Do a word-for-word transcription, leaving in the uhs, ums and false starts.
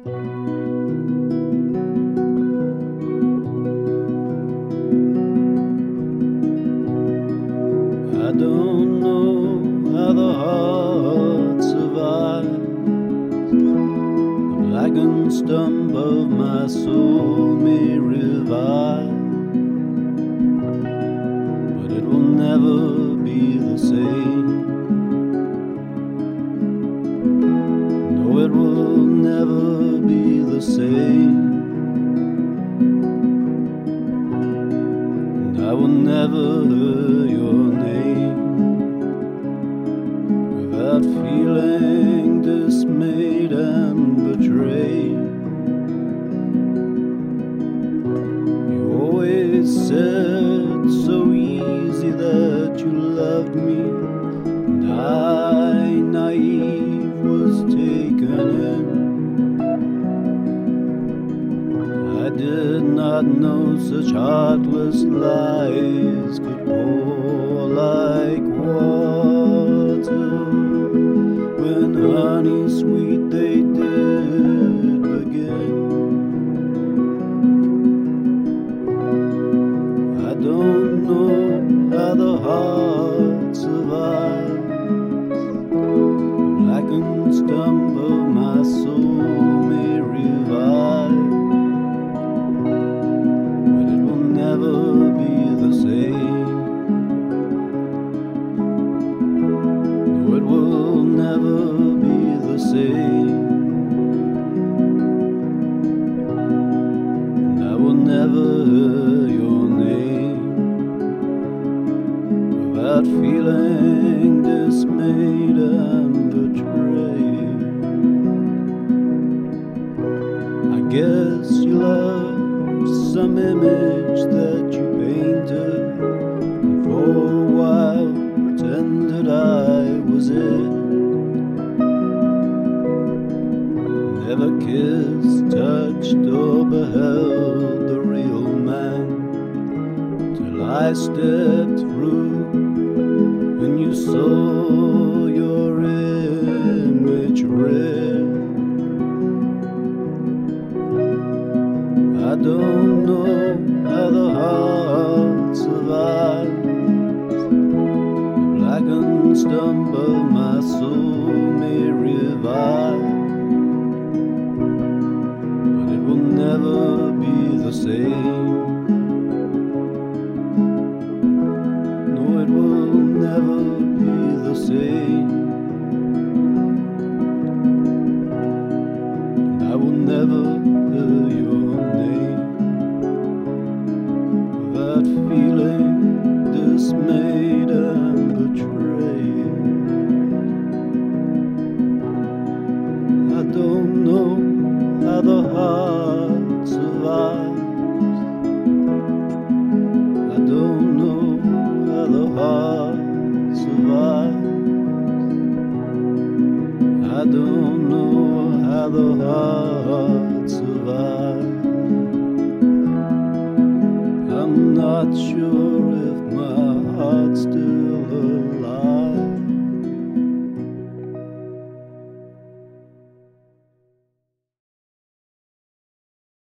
I don't know how the heart survives the blackened stump of my soul may revive, but it will never be the same. No, it will never be the same. And I will never hear your name without feeling dismayed and betrayed. You always said so easy that you loved me, and I, naive, was taken in. I did not know such heartless lies could pour like water when honey sweet they did begin. I don't know how the heart survives the blackened stump of my soul may revive, but it will never be the same. No, it will never be the same. And I will never hear your name without feeling dismayed and betrayed. I guess you love some image that you painted, and for a while pretended I was it. Never kissed, touched, or beheld the real man till I stepped through and you saw your image red. I don't know how the heart survives the blackened stump of my soul may revive, but it will never be the same. No, it will never be the same. And I will never hear your name without feeling dismayed and betrayed. I don't know how the heart survives. I don't know how the heart survives. I don't know how the heart survives. I'm not sure if my heart's still alive.